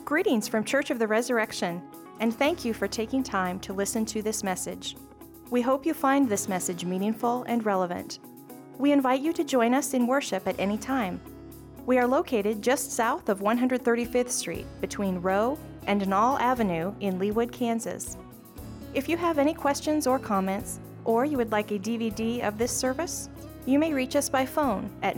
Greetings from Church of the Resurrection, and thank you for taking time to listen to this message. We hope you find this message meaningful and relevant. We invite you to join us in worship at any time. We are located just south of 135th Street between Rowe and Knoll Avenue in Leawood, Kansas. If you have any questions or comments, or you would like a DVD of this service, you may reach us by phone at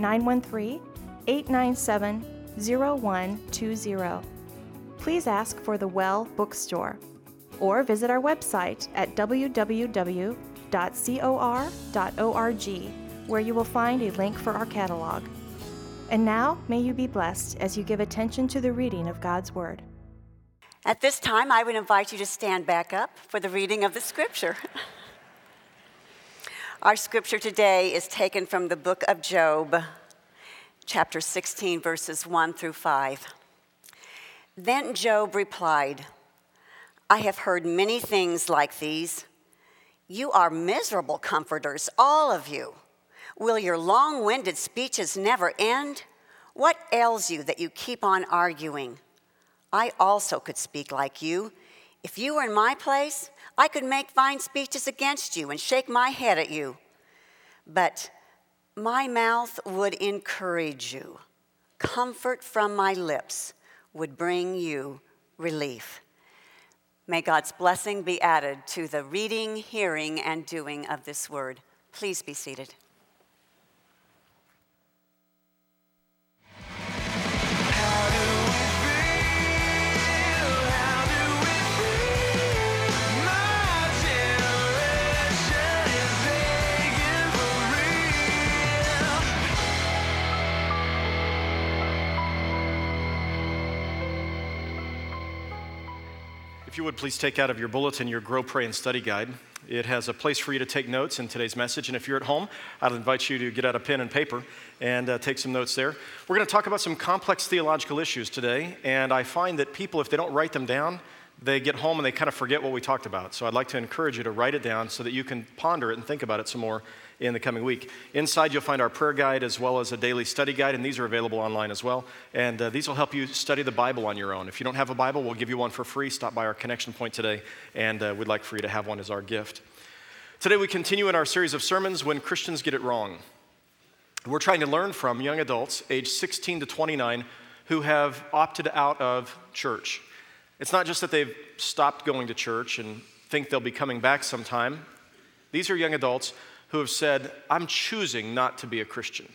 913-897-0120. Please ask for the Well Bookstore, or visit our website at www.cor.org, where you will find a link for our catalog. And now, may you be blessed as you give attention to the reading of God's Word. At this time, I would invite you to stand back up for the reading of the scripture. Our scripture today is taken from the book of Job, chapter 16, verses 1 through 5. Then Job replied, I have heard many things like these. You are miserable comforters, all of you. Will your long-winded speeches never end? What ails you that you keep on arguing? I also could speak like you. If you were in my place, I could make fine speeches against you and shake my head at you. But my mouth would encourage you. Comfort from my lips would bring you relief. May God's blessing be added to the reading, hearing, and doing of this word. Please be seated. If you would please take out of your bulletin your Grow, Pray, and Study Guide. It has a place for you to take notes in today's message, and if you're at home, I'd invite you to get out a pen and paper and take some notes there. We're going to talk about some complex theological issues today, and I find that people, if they don't write them down, they get home and they kind of forget what we talked about. So I'd like to encourage you to write it down so that you can ponder it and think about it some more in the coming week. Inside, you'll find our prayer guide as well as a daily study guide, and these are available online as well. And these will help you study the Bible on your own. If you don't have a Bible, we'll give you one for free. Stop by our connection point today, and we'd like for you to have one as our gift. Today, we continue in our series of sermons, When Christians Get It Wrong. We're trying to learn from young adults, age 16 to 29, who have opted out of church. It's not just that they've stopped going to church and think they'll be coming back sometime. These are young adults who have said, I'm choosing not to be a Christian.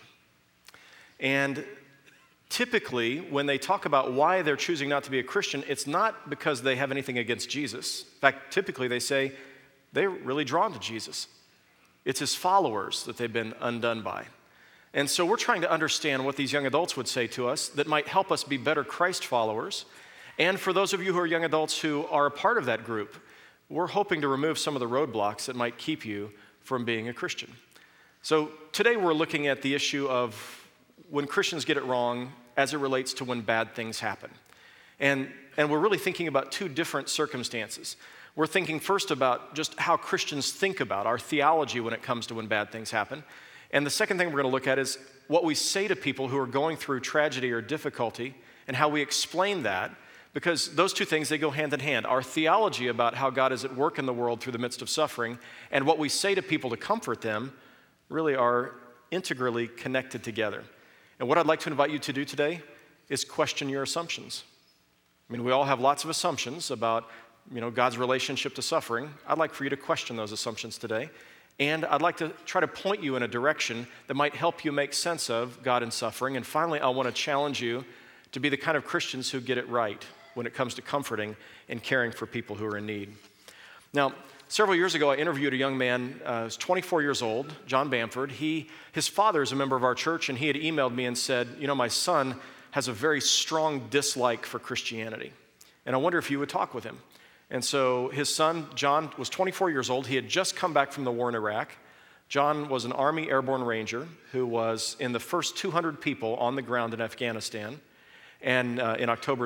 And typically, when they talk about why they're choosing not to be a Christian, it's not because they have anything against Jesus. In fact, typically they say they're really drawn to Jesus. It's his followers that they've been undone by. And so we're trying to understand what these young adults would say to us that might help us be better Christ followers. And for those of you who are young adults who are a part of that group, we're hoping to remove some of the roadblocks that might keep you from being a Christian. So today we're looking at the issue of when Christians get it wrong as it relates to when bad things happen. And we're really thinking about two different circumstances. We're thinking first about just how Christians think about our theology when it comes to when bad things happen. And the second thing we're going to look at is what we say to people who are going through tragedy or difficulty and how we explain that. Because those two things, they go hand in hand. Our theology about how God is at work in the world through the midst of suffering and what we say to people to comfort them really are integrally connected together. And what I'd like to invite you to do today is question your assumptions. I mean, we all have lots of assumptions about, God's relationship to suffering. I'd like for you to question those assumptions today. And I'd like to try to point you in a direction that might help you make sense of God and suffering. And finally, I want to challenge you to be the kind of Christians who get it right when it comes to comforting and caring for people who are in need. Now, several years ago, I interviewed a young man, he was 24 years old, John Bamford. His father is a member of our church, and he had emailed me and said, my son has a very strong dislike for Christianity, and I wonder if you would talk with him. And so his son, John, was 24 years old. He had just come back from the war in Iraq. John was an Army Airborne Ranger who was in the first 200 people on the ground in Afghanistan. And in October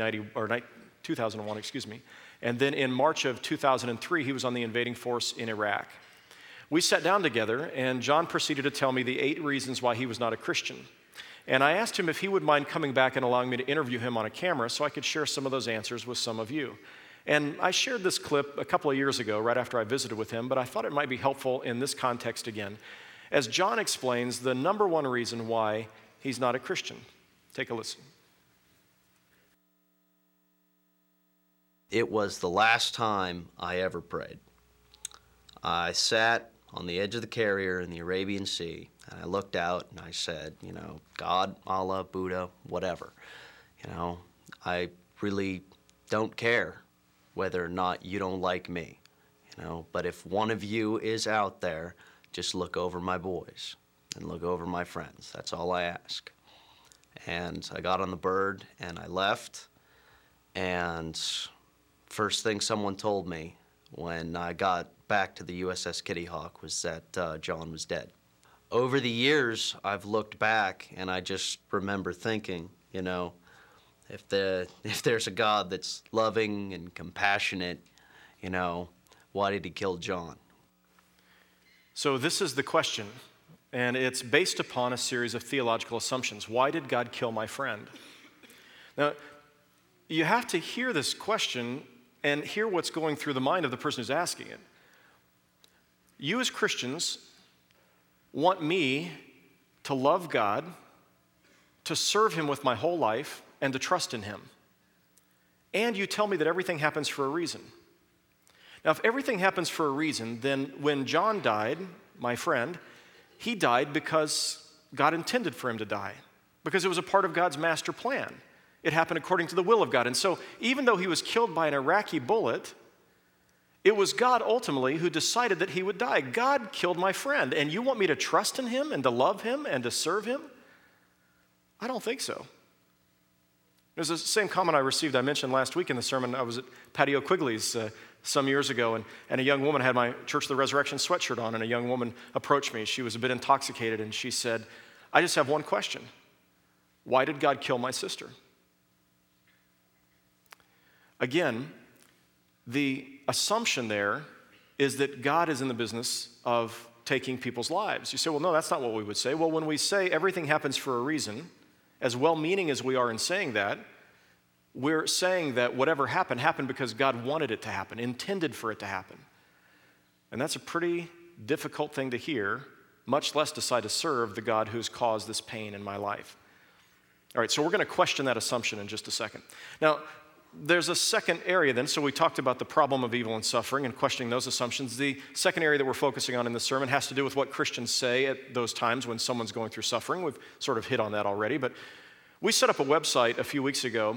2001, And then in March of 2003, he was on the invading force in Iraq. We sat down together, and John proceeded to tell me the 8 reasons why he was not a Christian. And I asked him if he would mind coming back and allowing me to interview him on a camera so I could share some of those answers with some of you. And I shared this clip a couple of years ago, right after I visited with him, but I thought it might be helpful in this context again, as John explains the number one reason why he's not a Christian. Take a listen. It was the last time I ever prayed. I sat on the edge of the carrier in the Arabian Sea, and I looked out and I said, God, Allah, Buddha, whatever. I really don't care whether or not you don't like me, but if one of you is out there, just look over my boys and look over my friends. That's all I ask. And I got on the bird and I left, and first thing someone told me when I got back to the USS Kitty Hawk was that John was dead. Over the years, I've looked back and I just remember thinking, if there's a God that's loving and compassionate, why did he kill John? So this is the question, and it's based upon a series of theological assumptions. Why did God kill my friend? Now, you have to hear this question and hear what's going through the mind of the person who's asking it. You as Christians want me to love God, to serve him with my whole life, and to trust in him. And you tell me that everything happens for a reason. Now, if everything happens for a reason, then when John died, my friend, he died because God intended for him to die, because it was a part of God's master plan. It happened according to the will of God. And so even though he was killed by an Iraqi bullet, it was God ultimately who decided that he would die. God killed my friend, and you want me to trust in him and to love him and to serve him? I don't think so. There's the same comment I received, I mentioned last week in the sermon. I was at Patio Quigley's some years ago, and a young woman had my Church of the Resurrection sweatshirt on, and a young woman approached me. She was a bit intoxicated, and she said, I just have one question. Why did God kill my sister? Again, the assumption there is that God is in the business of taking people's lives. You say, well, no, that's not what we would say. Well, when we say everything happens for a reason, as well-meaning as we are in saying that, we're saying that whatever happened, happened because God wanted it to happen, intended for it to happen. And that's a pretty difficult thing to hear, much less decide to serve the God who's caused this pain in my life. All right, so we're going to question that assumption in just a second. Now, there's a second area then. So we talked about the problem of evil and suffering and questioning those assumptions. The second area that we're focusing on in this sermon has to do with what Christians say at those times when someone's going through suffering. We've sort of hit on that already, but we set up a website a few weeks ago,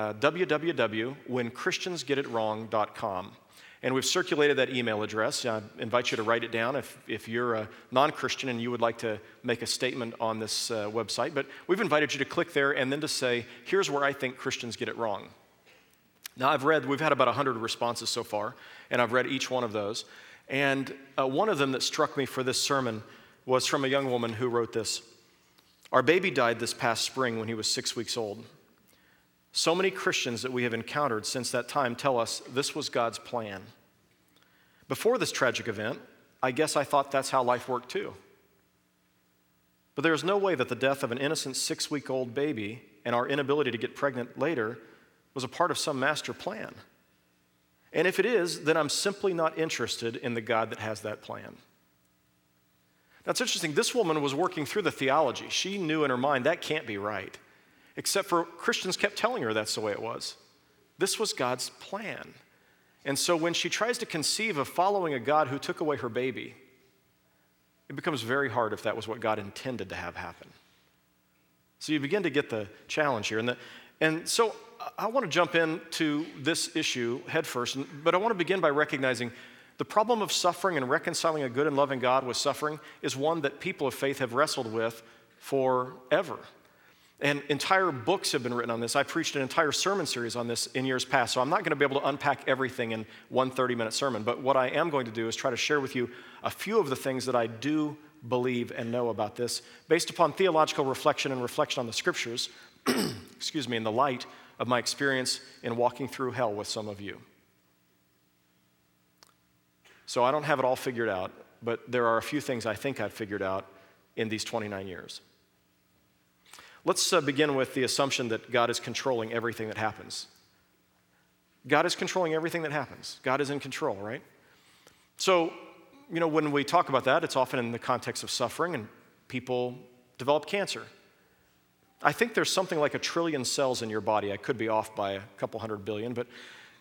www.whenchristiansgetitwrong.com. And we've circulated that email address. I invite you to write it down if you're a non-Christian and you would like to make a statement on this website. But we've invited you to click there and then to say, here's where I think Christians get it wrong. Now, we've had about 100 responses so far, and I've read each one of those. And one of them that struck me for this sermon was from a young woman who wrote this. Our baby died this past spring when he was 6 weeks old. So many Christians that we have encountered since that time tell us this was God's plan. Before this tragic event, I guess I thought that's how life worked too. But there is no way that the death of an innocent 6-week-old baby and our inability to get pregnant later was a part of some master plan. And if it is, then I'm simply not interested in the God that has that plan. Now, it's interesting. This woman was working through the theology. She knew in her mind that can't be right, except for Christians kept telling her that's the way it was. This was God's plan. And so when she tries to conceive of following a God who took away her baby, it becomes very hard if that was what God intended to have happen. So you begin to get the challenge here. And so I want to jump into this issue head first, but I want to begin by recognizing the problem of suffering and reconciling a good and loving God with suffering is one that people of faith have wrestled with forever. And entire books have been written on this. I preached an entire sermon series on this in years past, so I'm not going to be able to unpack everything in one 30-minute sermon, but what I am going to do is try to share with you a few of the things that I do believe and know about this based upon theological reflection and reflection on the scriptures, in the light of my experience in walking through hell with some of you. So I don't have it all figured out, but there are a few things I think I've figured out in these 29 years. Let's begin with the assumption that God is controlling everything that happens. God is controlling everything that happens. God is in control, right? So, when we talk about that, it's often in the context of suffering, and people develop cancer. I think there's something like 1 trillion cells in your body. I could be off by a couple hundred billion, but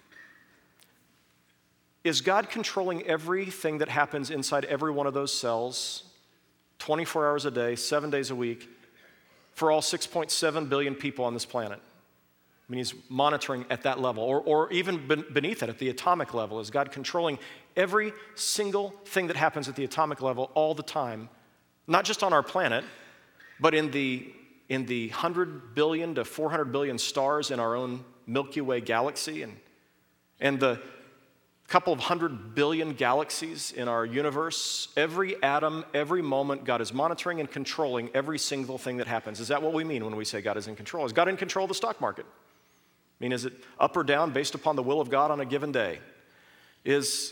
is God controlling everything that happens inside every one of those cells 24 hours a day, 7 days a week, for all 6.7 billion people on this planet? I mean, he's monitoring at that level, or even beneath it, at the atomic level. Is God controlling every single thing that happens at the atomic level all the time, not just on our planet, but in the 100 billion to 400 billion stars in our own Milky Way galaxy, and the couple of 100 billion galaxies in our universe? Every atom, every moment, God is monitoring and controlling every single thing that happens. Is that what we mean when we say God is in control? Is God in control of the stock market? I mean, is it up or down based upon the will of God on a given day? Is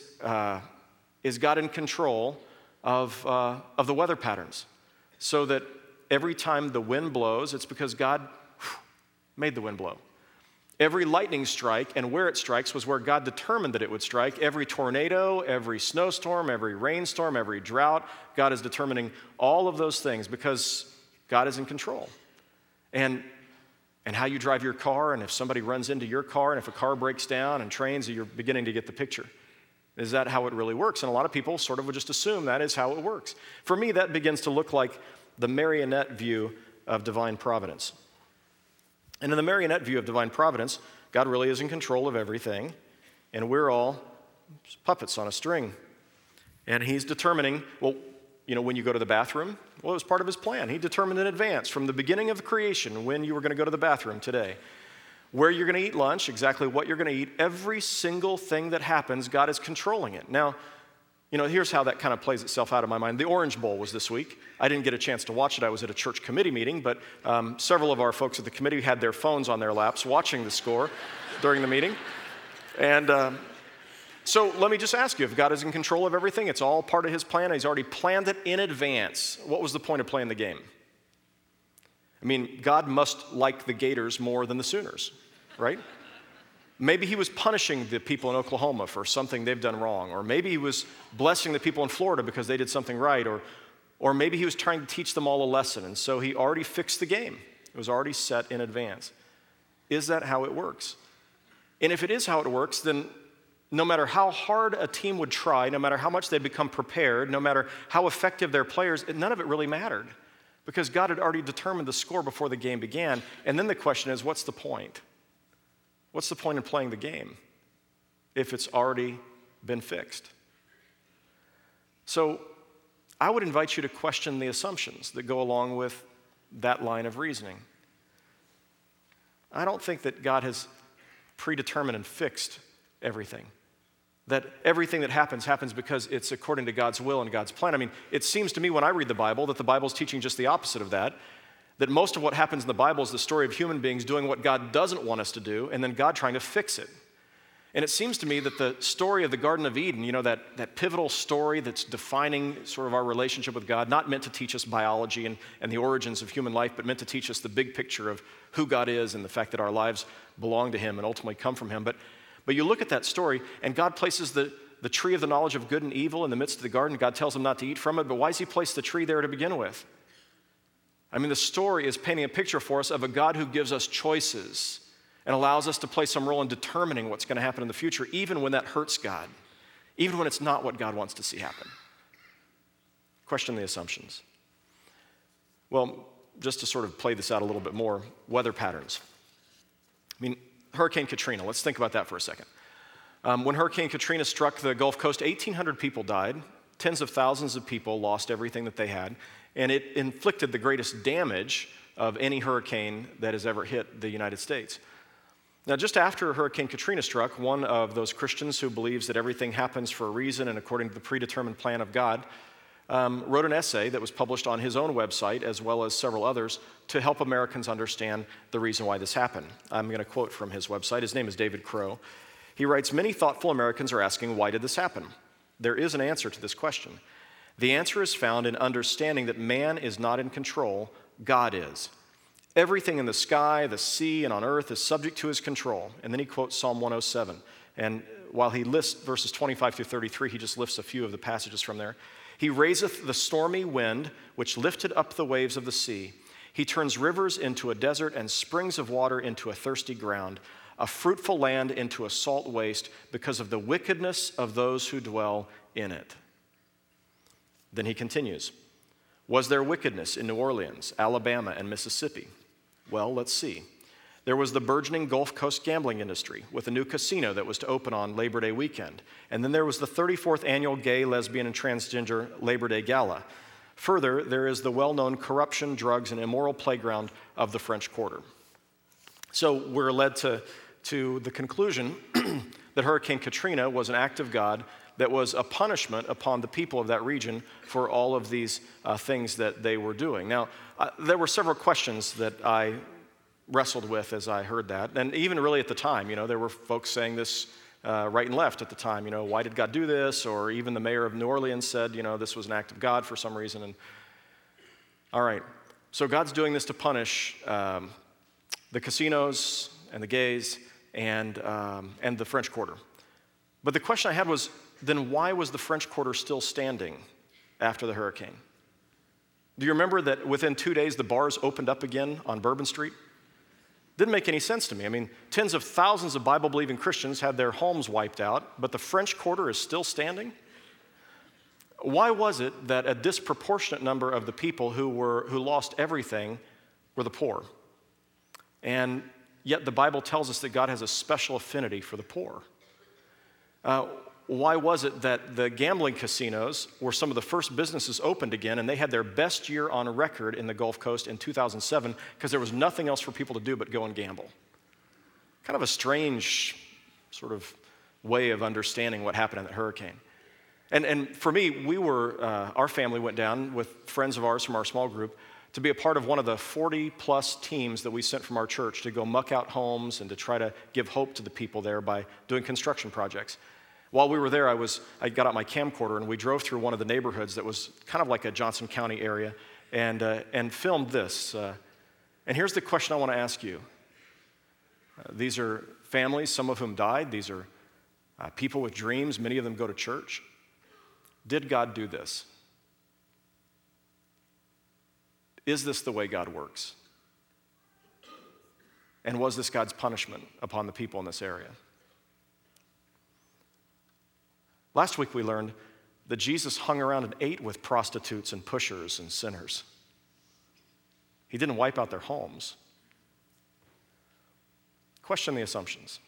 God in control of the weather patterns, so that every time the wind blows, it's because God made the wind blow? Every lightning strike and where it strikes was where God determined that it would strike. Every tornado, every snowstorm, every rainstorm, every drought, God is determining all of those things because God is in control. And how you drive your car, and if somebody runs into your car, and if a car breaks down, and trains, you're beginning to get the picture. Is that how it really works? And a lot of people sort of would just assume that is how it works. For me, that begins to look like the marionette view of divine providence. And in the marionette view of divine providence, God really is in control of everything, and we're all puppets on a string. And he's determining, when you go to the bathroom, it was part of his plan. He determined in advance from the beginning of creation when you were going to go to the bathroom today, where you're going to eat lunch, exactly what you're going to eat. Every single thing that happens, God is controlling it. Now, here's how that kind of plays itself out in my mind. The Orange Bowl was this week. I didn't get a chance to watch it. I was at a church committee meeting, but several of our folks at the committee had their phones on their laps watching the score during the meeting. And so let me just ask you, if God is in control of everything, it's all part of his plan, he's already planned it in advance, what was the point of playing the game? I mean, God must like the Gators more than the Sooners, right? Maybe he was punishing the people in Oklahoma for something they've done wrong, or maybe he was blessing the people in Florida because they did something right, or maybe he was trying to teach them all a lesson, and so he already fixed the game. It was already set in advance. Is that how it works? And if it is how it works, then no matter how hard a team would try, no matter how much they become prepared, no matter how effective their players, none of it really mattered, because God had already determined the score before the game began. And then the question is, what's the point? What's the point in playing the game if it's already been fixed? So I would invite you to question the assumptions that go along with that line of reasoning. I don't think that God has predetermined and fixed everything, that everything that happens because it's according to God's will and God's plan. I mean, it seems to me when I read the Bible that the Bible is teaching just the opposite of that most of what happens in the Bible is the story of human beings doing what God doesn't want us to do, and then God trying to fix it. And it seems to me that the story of the Garden of Eden, that pivotal story that's defining sort of our relationship with God, not meant to teach us biology and the origins of human life, but meant to teach us the big picture of who God is and the fact that our lives belong to him and ultimately come from him. But you look at that story, and God places the tree of the knowledge of good and evil in the midst of the garden. God tells them not to eat from it, but why does he place the tree there to begin with? I mean, the story is painting a picture for us of a God who gives us choices and allows us to play some role in determining what's going to happen in the future, even when that hurts God, even when it's not what God wants to see happen. Question the assumptions. Well, just to sort of play this out a little bit more, weather patterns. I mean, Hurricane Katrina, let's think about that for a second. When Hurricane Katrina struck the Gulf Coast, 1,800 people died, tens of thousands of people lost everything that they had, and it inflicted the greatest damage of any hurricane that has ever hit the United States. Now, just after Hurricane Katrina struck, one of those Christians who believes that everything happens for a reason and according to the predetermined plan of God, wrote an essay that was published on his own website, as well as several others, to help Americans understand the reason why this happened. I'm going to quote from his website. His name is David Crow. He writes, "Many thoughtful Americans are asking, why did this happen? There is an answer to this question. The answer is found in understanding that man is not in control, God is. Everything in the sky, the sea, and on earth is subject to his control. And then he quotes Psalm 107. And while he lists verses 25 through 33, he just lifts a few of the passages from there. He raiseth the stormy wind, which lifted up the waves of the sea. He turns rivers into a desert and springs of water into a thirsty ground, a fruitful land into a salt waste because of the wickedness of those who dwell in it. Then he continues. Was there wickedness in New Orleans, Alabama, and Mississippi? Well, let's see. There was the burgeoning Gulf Coast gambling industry with a new casino that was to open on Labor Day weekend. And then there was the 34th annual Gay, Lesbian, and Transgender Labor Day Gala. Further, there is the well-known corruption, drugs, and immoral playground of the French Quarter. So we're led to the conclusion that Hurricane Katrina was an act of God that was a punishment upon the people of that region for all of these things that they were doing. Now, there were several questions that I wrestled with as I heard that. And even really at the time, there were folks saying this right and left at the time. Why did God do this? Or even the mayor of New Orleans said, this was an act of God for some reason. And all right, so God's doing this to punish the casinos and the gays and the French Quarter. But the question I had was, then why was the French Quarter still standing after the hurricane? Do you remember that within 2 days the bars opened up again on Bourbon Street? Didn't make any sense to me. I mean, tens of thousands of Bible-believing Christians had their homes wiped out, but the French Quarter is still standing? Why was it that a disproportionate number of the people who lost everything were the poor? And yet the Bible tells us that God has a special affinity for the poor. Why was it that the gambling casinos were some of the first businesses opened again, and they had their best year on record in the Gulf Coast in 2007 because there was nothing else for people to do but go and gamble? Kind of a strange sort of way of understanding what happened in that hurricane. And for me, our family went down with friends of ours from our small group to be a part of one of the 40-plus teams that we sent from our church to go muck out homes and to try to give hope to the people there by doing construction projects. While we were there, I got out my camcorder and we drove through one of the neighborhoods that was kind of like a Johnson County area and filmed this. And here's the question I want to ask you. These are families, some of whom died. These are people with dreams. Many of them go to church. Did God do this? Is this the way God works? And was this God's punishment upon the people in this area? Last week we learned that Jesus hung around and ate with prostitutes and pushers and sinners. He didn't wipe out their homes. Question the assumptions.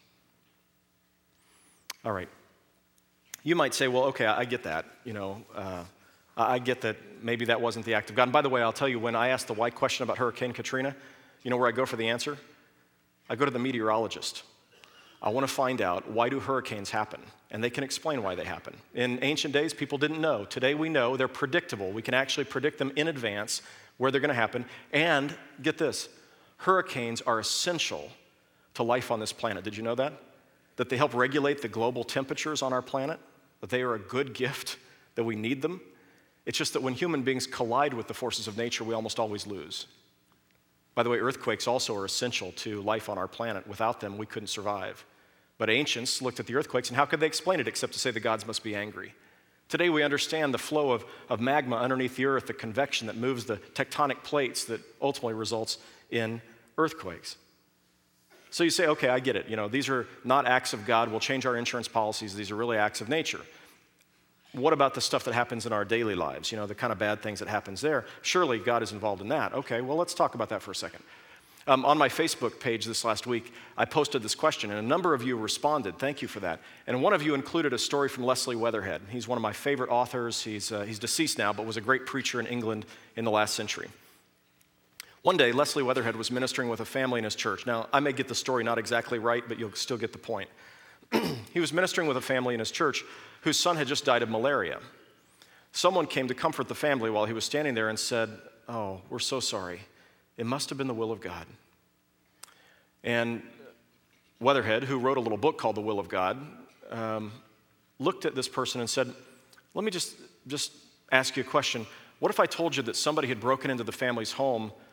All right. You might say, well, okay, I get that. I get that maybe that wasn't the act of God. And by the way, I'll tell you, when I ask the why question about Hurricane Katrina, you know where I go for the answer? I go to the meteorologist. I want to find out, why do hurricanes happen? And they can explain why they happen. In ancient days, people didn't know. Today we know they're predictable. We can actually predict them in advance where they're going to happen. And get this, hurricanes are essential to life on this planet. Did you know that? That they help regulate the global temperatures on our planet? That they are a good gift, that we need them? It's just that when human beings collide with the forces of nature, we almost always lose. By the way, earthquakes also are essential to life on our planet. Without them, we couldn't survive. But ancients looked at the earthquakes, and how could they explain it except to say the gods must be angry? Today we understand the flow of magma underneath the earth, the convection that moves the tectonic plates that ultimately results in earthquakes. So you say, okay, I get it. These are not acts of God. We'll change our insurance policies. These are really acts of nature. What about the stuff that happens in our daily lives? The kind of bad things that happens there. Surely God is involved in that. Okay, well, let's talk about that for a second. On my Facebook page this last week, I posted this question, and a number of you responded. Thank you for that. And one of you included a story from Leslie Weatherhead. He's one of my favorite authors. He's deceased now, but was a great preacher in England in the last century. One day, Leslie Weatherhead was ministering with a family in his church. Now, I may get the story not exactly right, but you'll still get the point. He was ministering with a family in his church whose son had just died of malaria. Someone came to comfort the family while he was standing there and said, "Oh, we're so sorry. It must have been the will of God." And Weatherhead, who wrote a little book called The Will of God, looked at this person and said, "Let me just ask you a question. What if I told you that somebody had broken into the family's home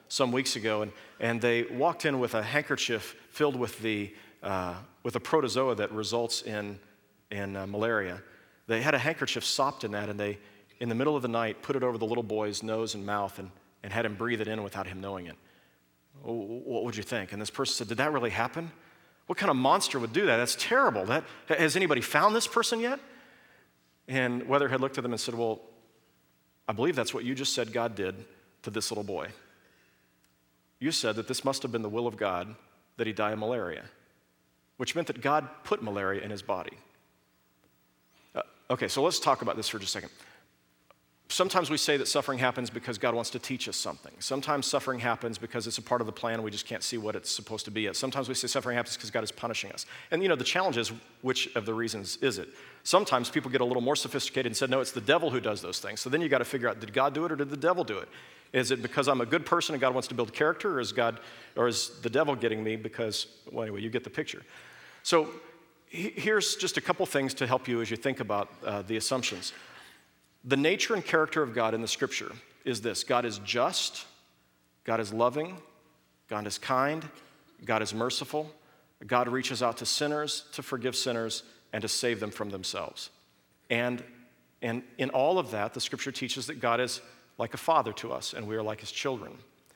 some weeks ago, and they walked in with a handkerchief filled with with a protozoa that results in malaria. They had a handkerchief sopped in that, and they, in the middle of the night, put it over the little boy's nose and mouth and had him breathe it in without him knowing it. What would you think? And this person said, did that really happen? What kind of monster would do that? That's terrible. Has anybody found this person yet? And Weatherhead looked at them and said, well, I believe that's what you just said God did to this little boy. You said that this must have been the will of God that he die of malaria, which meant that God put malaria in his body. Okay, so let's talk about this for just a second. Sometimes we say that suffering happens because God wants to teach us something. Sometimes suffering happens because it's a part of the plan, we just can't see what it's supposed to be yet. Sometimes we say suffering happens because God is punishing us. And the challenge is, which of the reasons is it? Sometimes people get a little more sophisticated and said, no, it's the devil who does those things. So then you got to figure out, did God do it or did the devil do it? Is it because I'm a good person and God wants to build character, or is the devil getting me because, well, anyway, you get the picture. So here's just a couple things to help you as you think about the assumptions. The nature and character of God in the Scripture is this: God is just, God is loving, God is kind, God is merciful, God reaches out to sinners to forgive sinners and to save them from themselves. And in all of that, the Scripture teaches that God is like a father to us, and we are like his children.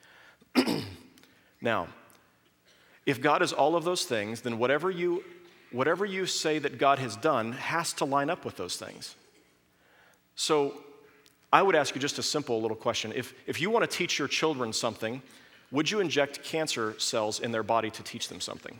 Now, if God is all of those things, then whatever you say that God has done has to line up with those things. So I would ask you just a simple little question. If you want to teach your children something, would you inject cancer cells in their body to teach them something?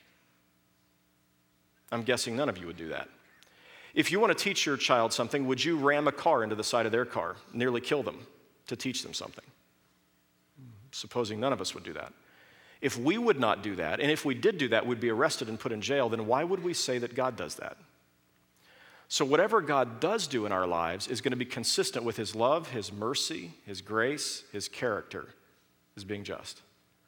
I'm guessing none of you would do that. If you want to teach your child something, would you ram a car into the side of their car, nearly kill them, to teach them something? Supposing none of us would do that. If we would not do that, and if we did do that, we'd be arrested and put in jail, then why would we say that God does that? So whatever God does do in our lives is going to be consistent with his love, his mercy, his grace, his character, his being just.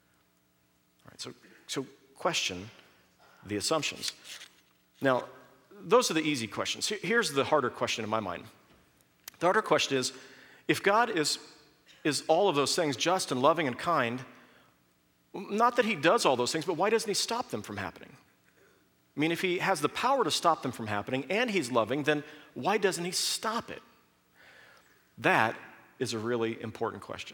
All right, so question the assumptions. Now, those are the easy questions. Here's the harder question in my mind. The harder question is, if God is all of those things, just and loving and kind, not that he does all those things, but why doesn't he stop them from happening? I mean, if he has the power to stop them from happening and he's loving, then why doesn't he stop it? That is a really important question.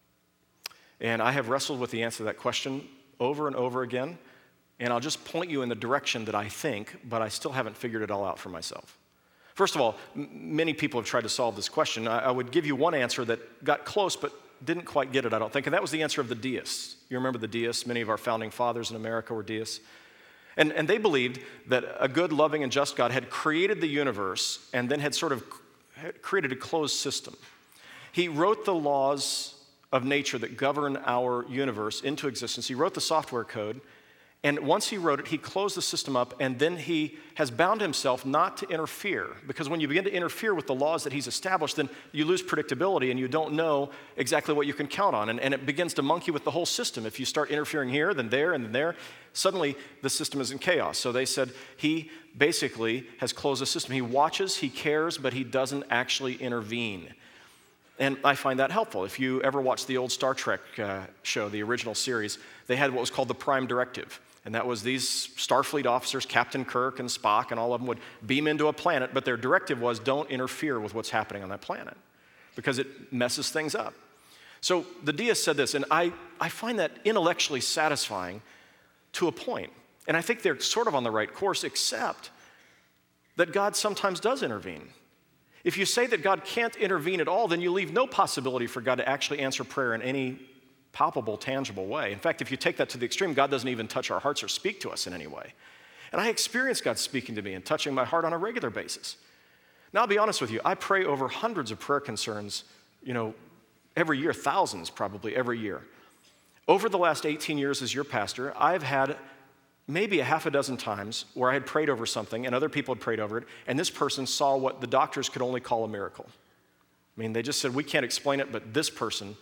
And I have wrestled with the answer to that question over and over again, and I'll just point you in the direction that I think, but I still haven't figured it all out for myself. First of all, many people have tried to solve this question. I would give you one answer that got close, but didn't quite get it, I don't think, and that was the answer of the deists. You remember the deists? Many of our founding fathers in America were deists. And they believed that a good, loving, and just God had created the universe and then had created a closed system. He wrote the laws of nature that govern our universe into existence. He wrote the software code, and once he wrote it, he closed the system up, and then he has bound himself not to interfere, because when you begin to interfere with the laws that he's established, then you lose predictability and you don't know exactly what you can count on, and it begins to monkey with the whole system. If you start interfering here, then there, and then there, suddenly the system is in chaos. So they said he basically has closed the system. He watches, he cares, but he doesn't actually intervene. And I find that helpful. If you ever watched the old Star Trek show, the original series, they had what was called the Prime Directive. And that was these Starfleet officers, Captain Kirk and Spock, and all of them would beam into a planet, but their directive was don't interfere with what's happening on that planet because it messes things up. So the deists said this, and I find that intellectually satisfying to a point. And I think they're sort of on the right course, except that God sometimes does intervene. If you say that God can't intervene at all, then you leave no possibility for God to actually answer prayer in any palpable, tangible way. In fact, if you take that to the extreme, God doesn't even touch our hearts or speak to us in any way. And I experience God speaking to me and touching my heart on a regular basis. Now, I'll be honest with you, I pray over hundreds of prayer concerns, every year, thousands probably every year. Over the last 18 years as your pastor, I've had maybe a half a dozen times where I had prayed over something and other people had prayed over it, and this person saw what the doctors could only call a miracle. I mean, they just said, we can't explain it, but this person,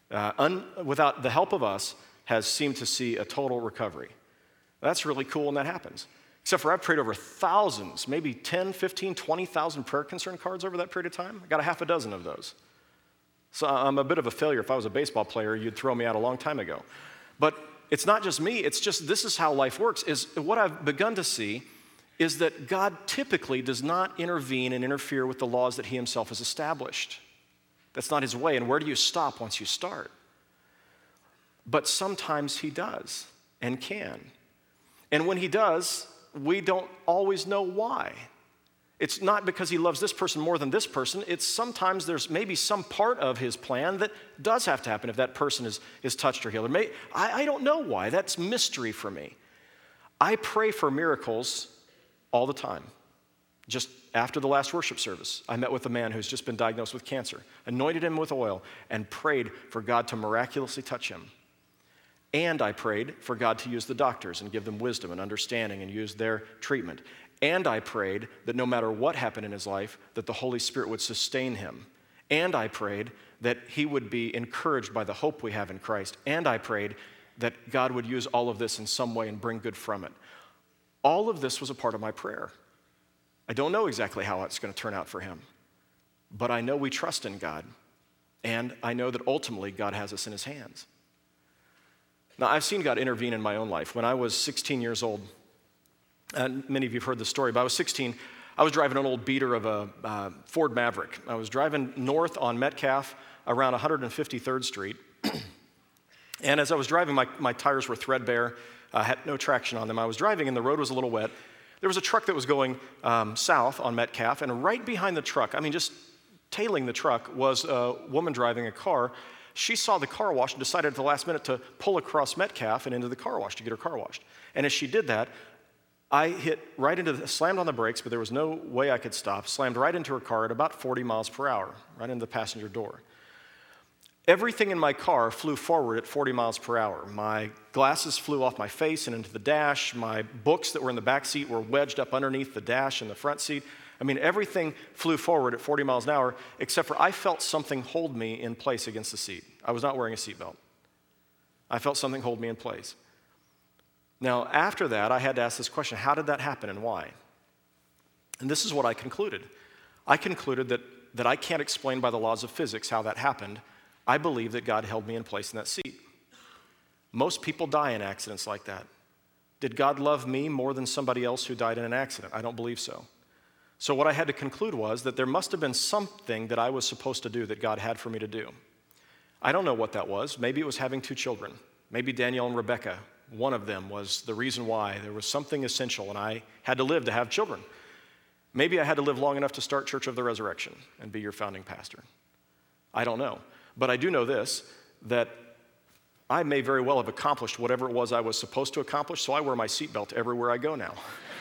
without the help of us, has seemed to see a total recovery. That's really cool when that happens. Except for I've prayed over thousands, maybe 10, 15, 20,000 prayer concern cards over that period of time. I got a half a dozen of those. So I'm a bit of a failure. If I was a baseball player, you'd throw me out a long time ago. But it's not just me, it's just this is how life works. Is what I've begun to see is that God typically does not intervene and interfere with the laws that he himself has established. That's not his way. And where do you stop once you start? But sometimes he does and can. And when he does, we don't always know why. It's not because he loves this person more than this person. It's sometimes there's maybe some part of his plan that does have to happen if that person is touched or healed. I don't know why. That's mystery for me. I pray for miracles all the time. Just after the last worship service, I met with a man who's just been diagnosed with cancer, anointed him with oil, and prayed for God to miraculously touch him. And I prayed for God to use the doctors and give them wisdom and understanding and use their treatment. And I prayed that no matter what happened in his life, that the Holy Spirit would sustain him. And I prayed that he would be encouraged by the hope we have in Christ. And I prayed that God would use all of this in some way and bring good from it. All of this was a part of my prayer. I don't know exactly how it's going to turn out for him, but I know we trust in God, and I know that ultimately God has us in his hands. Now, I've seen God intervene in my own life. When I was 16 years old, and many of you have heard the story, but I was 16, I was driving an old beater of a Ford Maverick. I was driving north on Metcalf around 153rd Street, and as I was driving, my tires were threadbare, had no traction on them. I was driving, and the road was a little wet. There was a truck that was going south on Metcalf, and right behind the truck, just tailing the truck, was a woman driving a car. She saw the car wash and decided at the last minute to pull across Metcalf and into the car wash to get her car washed. And as she did that, I hit right slammed on the brakes, but there was no way I could stop, slammed right into her car at about 40 miles per hour, right into the passenger door. Everything in my car flew forward at 40 miles per hour. My glasses flew off my face and into the dash. My books that were in the back seat were wedged up underneath the dash in the front seat. Everything flew forward at 40 miles an hour, except for I felt something hold me in place against the seat. I was not wearing a seatbelt. I felt something hold me in place. Now, after that, I had to ask this question: how did that happen and why? And this is what I concluded. I concluded that I can't explain by the laws of physics how that happened. I believe that God held me in place in that seat. Most people die in accidents like that. Did God love me more than somebody else who died in an accident? I don't believe so. So what I had to conclude was that there must have been something that I was supposed to do that God had for me to do. I don't know what that was. Maybe it was having 2 children. Maybe Danielle and Rebecca, one of them, was the reason why. There was something essential, and I had to live to have children. Maybe I had to live long enough to start Church of the Resurrection and be your founding pastor. I don't know. But I do know this, that I may very well have accomplished whatever it was I was supposed to accomplish, so I wear my seatbelt everywhere I go now.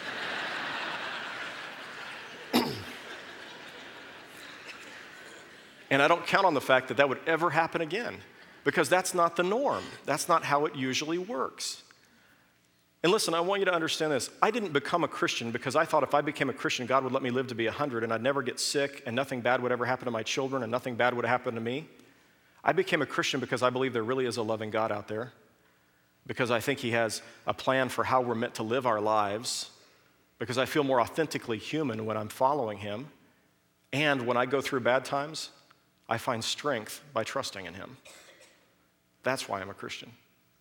And I don't count on the fact that would ever happen again, because that's not the norm. That's not how it usually works. And listen, I want you to understand this. I didn't become a Christian because I thought if I became a Christian, God would let me live to be 100 and I'd never get sick and nothing bad would ever happen to my children and nothing bad would happen to me. I became a Christian because I believe there really is a loving God out there, because I think he has a plan for how we're meant to live our lives, because I feel more authentically human when I'm following him, and when I go through bad times, I find strength by trusting in him. That's why I'm a Christian.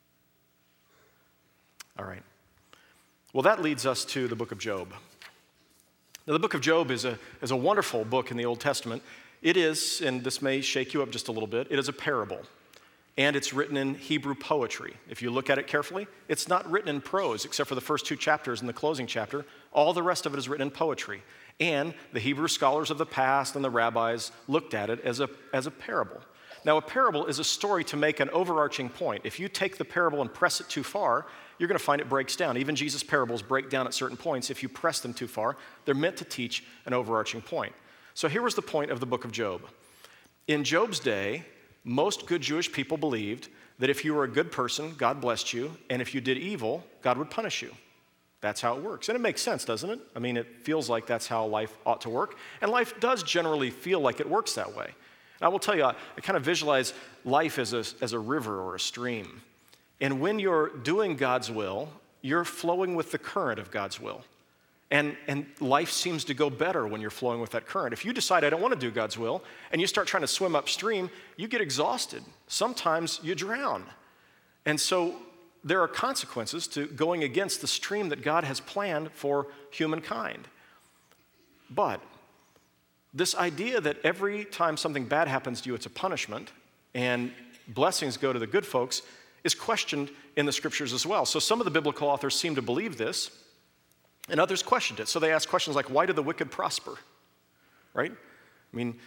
All right. Well, that leads us to the book of Job. Now, the book of Job is a wonderful book in the Old Testament. It is, and this may shake you up just a little bit, it is a parable. And it's written in Hebrew poetry. If you look at it carefully, it's not written in prose, except for the first 2 chapters and the closing chapter. All the rest of it is written in poetry. And the Hebrew scholars of the past and the rabbis looked at it as a parable. Now, a parable is a story to make an overarching point. If you take the parable and press it too far, you're going to find it breaks down. Even Jesus' parables break down at certain points. If you press them too far, they're meant to teach an overarching point. So here was the point of the book of Job. In Job's day, most good Jewish people believed that if you were a good person, God blessed you, and if you did evil, God would punish you. That's how it works. And it makes sense, doesn't it? It feels like that's how life ought to work. And life does generally feel like it works that way. And I will tell you, I kind of visualize life as a river or a stream. And when you're doing God's will, you're flowing with the current of God's will. And life seems to go better when you're flowing with that current. If you decide, I don't want to do God's will, and you start trying to swim upstream, you get exhausted. Sometimes you drown. And so there are consequences to going against the stream that God has planned for humankind. But this idea that every time something bad happens to you, it's a punishment, and blessings go to the good folks, is questioned in the scriptures as well. So some of the biblical authors seem to believe this, and others questioned it. So they ask questions like, why do the wicked prosper? Right? I mean,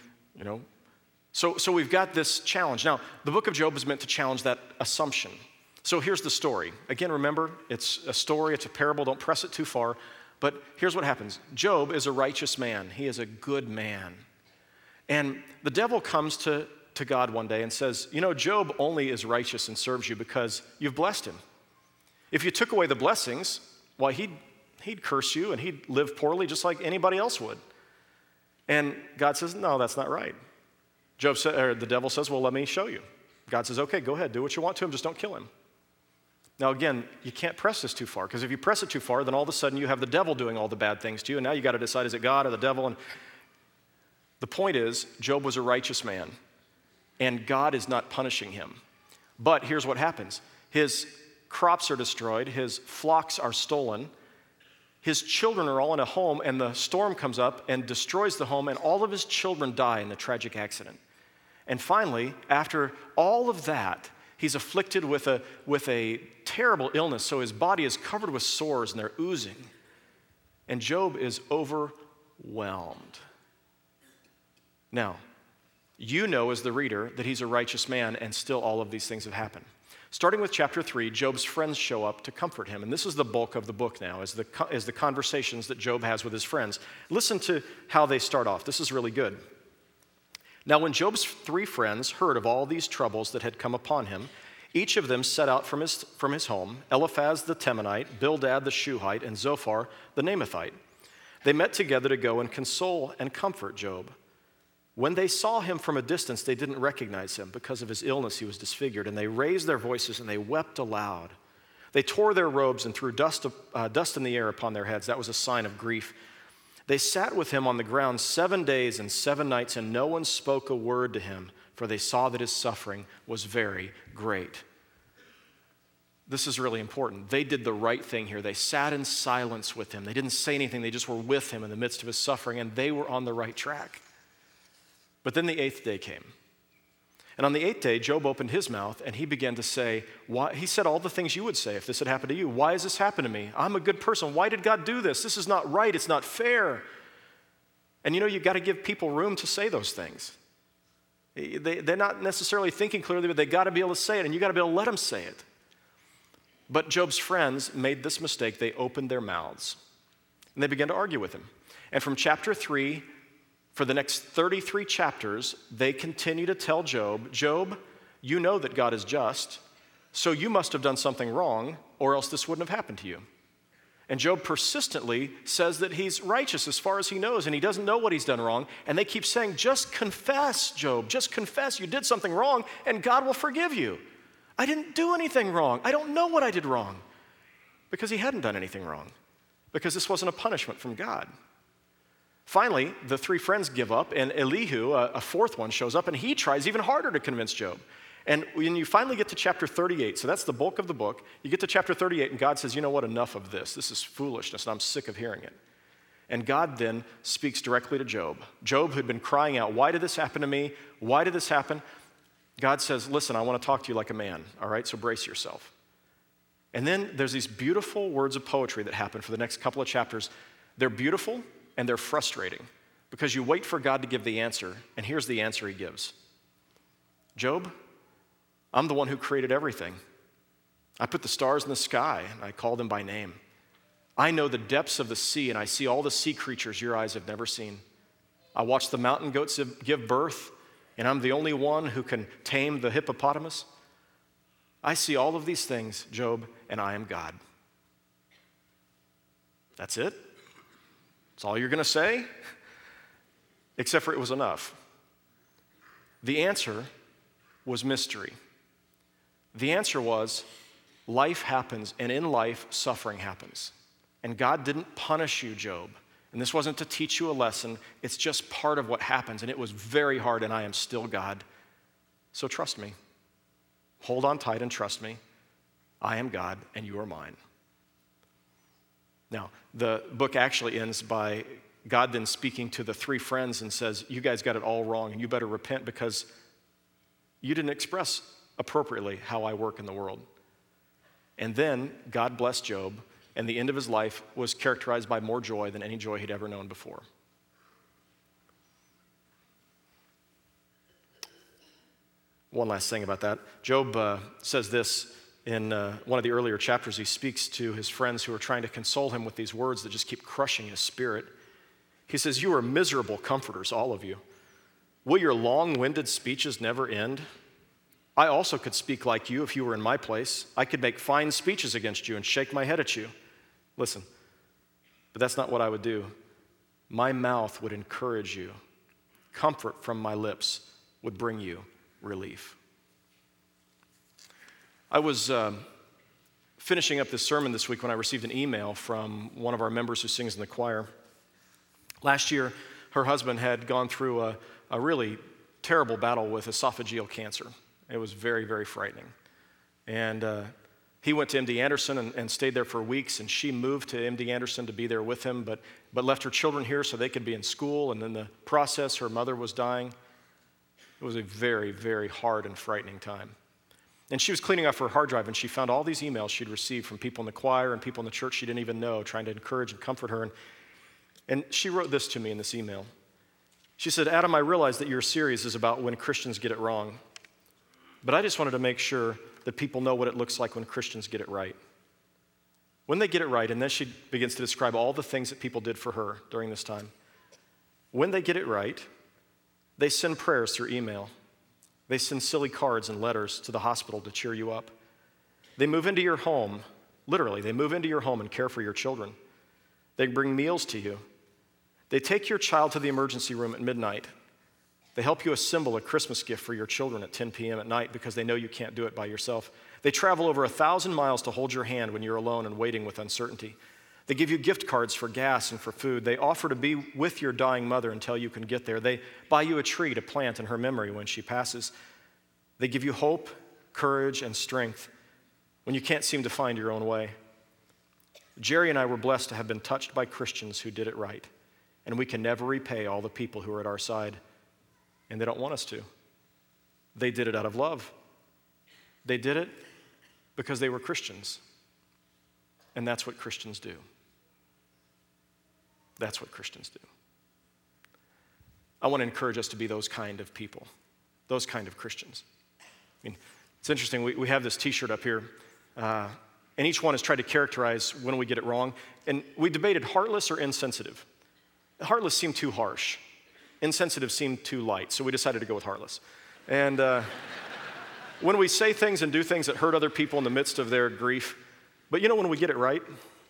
so we've got this challenge. Now, the book of Job is meant to challenge that assumption. So here's the story. Again, remember, it's a story, it's a parable, don't press it too far. But here's what happens. Job is a righteous man. He is a good man. And the devil comes to God one day and says, Job only is righteous and serves you because you've blessed him. If you took away the blessings, well, he'd curse you and he'd live poorly just like anybody else would. And God says, no, that's not right. The devil says, well, let me show you. God says, okay, go ahead, do what you want to him, just don't kill him. Now again, you can't press this too far, because if you press it too far, then all of a sudden you have the devil doing all the bad things to you, and now you got to decide, is it God or the devil? And the point is, Job was a righteous man, and God is not punishing him. But here's what happens. His crops are destroyed, his flocks are stolen, his children are all in a home, and the storm comes up and destroys the home, and all of his children die in a tragic accident. And finally, after all of that, he's afflicted with a terrible illness, so his body is covered with sores and they're oozing. And Job is overwhelmed. Now, you know as the reader that he's a righteous man, and still all of these things have happened. Starting with chapter 3, Job's friends show up to comfort him. And this is the bulk of the book now, is the conversations that Job has with his friends. Listen to how they start off. This is really good. Now, when Job's 3 friends heard of all these troubles that had come upon him, each of them set out from his home, Eliphaz the Temanite, Bildad the Shuhite, and Zophar the Naamathite. They met together to go and console and comfort Job. When they saw him from a distance, they didn't recognize him. Because of his illness, he was disfigured, and they raised their voices and they wept aloud. They tore their robes and threw dust in the air upon their heads. That was a sign of grief. They sat with him on the ground 7 days and 7 nights, and no one spoke a word to him, for they saw that his suffering was very great. This is really important. They did the right thing here. They sat in silence with him. They didn't say anything. They just were with him in the midst of his suffering, and they were on the right track. But then the 8th day came. And on the 8th day, Job opened his mouth, and he began to say, he said all the things you would say if this had happened to you. Why has this happened to me? I'm a good person. Why did God do this? This is not right. It's not fair. And you've got to give people room to say those things. They're not necessarily thinking clearly, but they got to be able to say it, and you got to be able to let them say it. But Job's friends made this mistake. They opened their mouths, and they began to argue with him. And from chapter 3, for the next 33 chapters, they continue to tell Job, Job, you know that God is just, so you must have done something wrong, or else this wouldn't have happened to you. And Job persistently says that he's righteous as far as he knows, and he doesn't know what he's done wrong. And they keep saying, just confess, Job, just confess you did something wrong, and God will forgive you. I didn't do anything wrong. I don't know what I did wrong. Because he hadn't done anything wrong. Because this wasn't a punishment from God. Finally, the 3 friends give up, and Elihu, a 4th one, shows up, and he tries even harder to convince Job. And when you finally get to chapter 38, so that's the bulk of the book, you get to chapter 38, and God says, you know what, enough of this. This is foolishness, and I'm sick of hearing it. And God then speaks directly to Job. Job had been crying out, why did this happen to me? Why did this happen? God says, listen, I want to talk to you like a man, all right, so brace yourself. And then there's these beautiful words of poetry that happen for the next couple of chapters. They're beautiful, and they're frustrating because you wait for God to give the answer, and here's the answer he gives. Job, I'm the one who created everything. I put the stars in the sky, and I call them by name. I know the depths of the sea, and I see all the sea creatures your eyes have never seen. I watch the mountain goats give birth, and I'm the only one who can tame the hippopotamus. I see all of these things, Job, and I am God. That's it? That's all you're going to say? Except for it was enough. The answer was mystery. The answer was life happens, and in life, suffering happens. And God didn't punish you, Job. And this wasn't to teach you a lesson. It's just part of what happens. And it was very hard, and I am still God. So trust me. Hold on tight and trust me. I am God, and you are mine. Now, the book actually ends by God then speaking to the three friends and says, you guys got it all wrong, and you better repent because you didn't express appropriately how I work in the world. And then God blessed Job, and the end of his life was characterized by more joy than any joy he'd ever known before. One last thing about that. Job says this in one of the earlier chapters. He speaks to his friends who are trying to console him with these words that just keep crushing his spirit. He says, you are miserable comforters, all of you. Will your long-winded speeches never end? I also could speak like you if you were in my place. I could make fine speeches against you and shake my head at you. Listen, but that's not what I would do. My mouth would encourage you. Comfort from my lips would bring you relief. I was finishing up this sermon this week when I received an email from one of our members who sings in the choir. Last year, her husband had gone through a really terrible battle with esophageal cancer. It was very, very frightening. And he went to MD Anderson and stayed there for weeks, and she moved to MD Anderson to be there with him, but left her children here so they could be in school, and in the process, her mother was dying. It was a very, very hard and frightening time. And she was cleaning off her hard drive, and she found all these emails she'd received from people in the choir and people in the church she didn't even know, trying to encourage and comfort her. And she wrote this to me in this email. She said, Adam, I realize that your series is about when Christians get it wrong, but I just wanted to make sure that people know what it looks like when Christians get it right. When they get it right, and then she begins to describe all the things that people did for her during this time. When they get it right, they send prayers through email. They send silly cards and letters to the hospital to cheer you up. They move into your home, literally, they move into your home and care for your children. They bring meals to you. They take your child to the emergency room at midnight. They help you assemble a Christmas gift for your children at 10 p.m. at night because they know you can't do it by yourself. They travel over 1,000 miles to hold your hand when you're alone and waiting with uncertainty. They give you gift cards for gas and for food. They offer to be with your dying mother until you can get there. They buy you a tree to plant in her memory when she passes. They give you hope, courage, and strength when you can't seem to find your own way. Jerry and I were blessed to have been touched by Christians who did it right, and we can never repay all the people who are at our side, and they don't want us to. They did it out of love. They did it because they were Christians, and that's what Christians do. That's what Christians do. I want to encourage us to be those kind of people, those kind of Christians. I mean, it's interesting, we have this t-shirt up here, and each one has tried to characterize when we get it wrong, and we debated heartless or insensitive. Heartless seemed too harsh. Insensitive seemed too light, so we decided to go with heartless. And when we say things and do things that hurt other people in the midst of their grief, but when we get it right,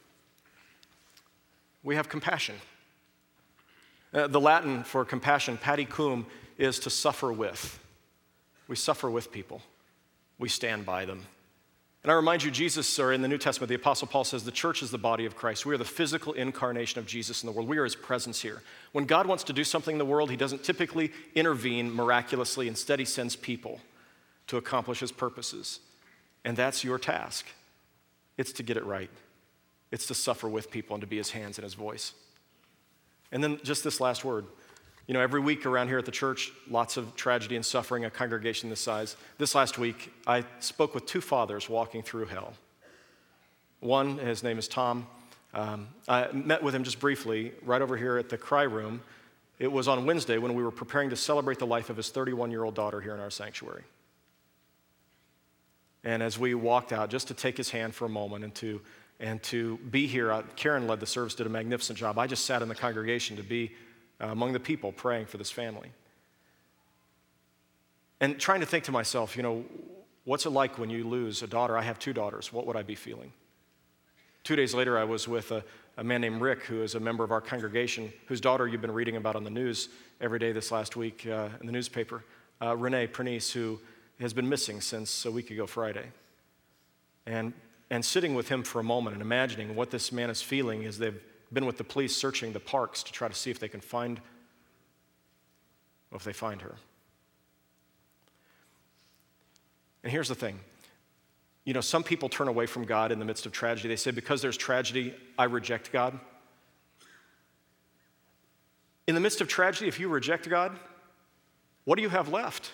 we have compassion. The Latin for compassion, paticum, is to suffer with. We suffer with people. We stand by them. And I remind you, Jesus, or in the New Testament, the Apostle Paul says the church is the body of Christ. We are the physical incarnation of Jesus in the world. We are his presence here. When God wants to do something in the world, he doesn't typically intervene miraculously. Instead, he sends people to accomplish his purposes. And that's your task. It's to get it right. It's to suffer with people and to be his hands and his voice. And then just this last word. Every week around here at the church, lots of tragedy and suffering, a congregation this size. This last week, I spoke with two fathers walking through hell. One, his name is Tom. I met with him just briefly right over here at the Cry Room. It was on Wednesday when we were preparing to celebrate the life of his 31-year-old daughter here in our sanctuary. And as we walked out, just to take his hand for a moment and to be here, Karen led the service, did a magnificent job. I just sat in the congregation to be among the people praying for this family. And trying to think to myself, what's it like when you lose a daughter? I have two daughters. What would I be feeling? 2 days later, I was with a man named Rick, who is a member of our congregation, whose daughter you've been reading about on the news every day this last week in the newspaper, Renee Pernice, who has been missing since a week ago Friday. And and sitting with him for a moment and imagining what this man is feeling as they've been with the police searching the parks to try to see if they can find her. And here's the thing. You know, some people turn away from God in the midst of tragedy. They say, because there's tragedy, I reject God. In the midst of tragedy, if you reject God, what do you have left?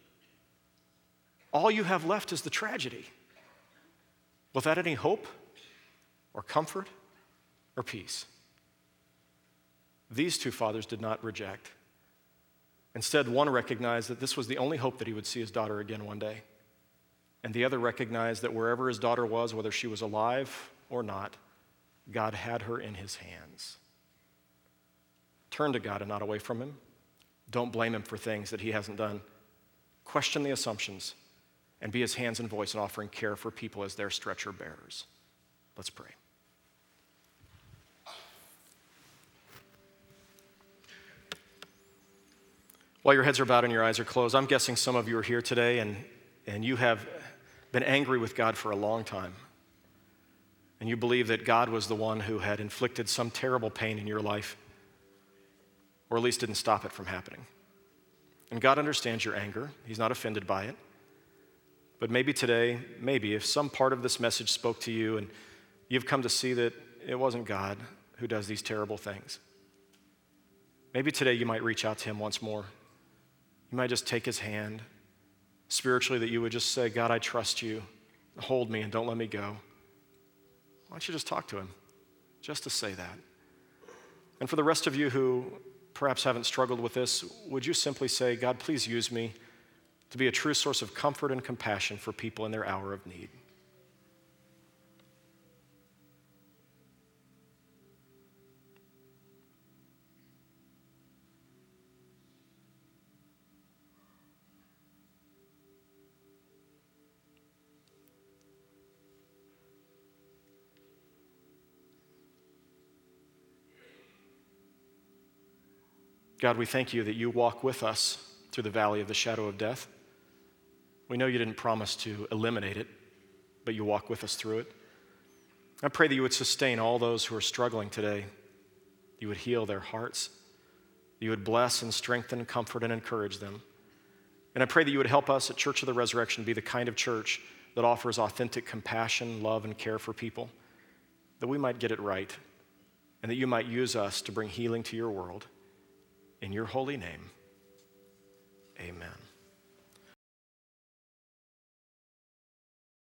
All you have left is the tragedy, without any hope or comfort or peace. These two fathers did not reject. Instead, one recognized that this was the only hope that he would see his daughter again one day. And the other recognized that wherever his daughter was, whether she was alive or not, God had her in his hands. Turn to God and not away from him. Don't blame him for things that he hasn't done. Question the assumptions and be his hands and voice in offering care for people as their stretcher bearers. Let's pray. While your heads are bowed and your eyes are closed, I'm guessing some of you are here today and you have been angry with God for a long time. And you believe that God was the one who had inflicted some terrible pain in your life, or at least didn't stop it from happening. And God understands your anger. He's not offended by it. But maybe today, if some part of this message spoke to you and you've come to see that it wasn't God who does these terrible things, maybe today you might reach out to him once more. You might just take his hand spiritually, that you would just say, God, I trust you. Hold me and don't let me go. Why don't you just talk to him? Just to say that. And for the rest of you who perhaps haven't struggled with this, would you simply say, God, please use me to be a true source of comfort and compassion for people in their hour of need. God, we thank you that you walk with us through the valley of the shadow of death. We know you didn't promise to eliminate it, but you walk with us through it. I pray that you would sustain all those who are struggling today. You would heal their hearts. You would bless and strengthen, comfort, and encourage them. And I pray that you would help us at Church of the Resurrection be the kind of church that offers authentic compassion, love, and care for people, that we might get it right, and that you might use us to bring healing to your world. In your holy name, amen.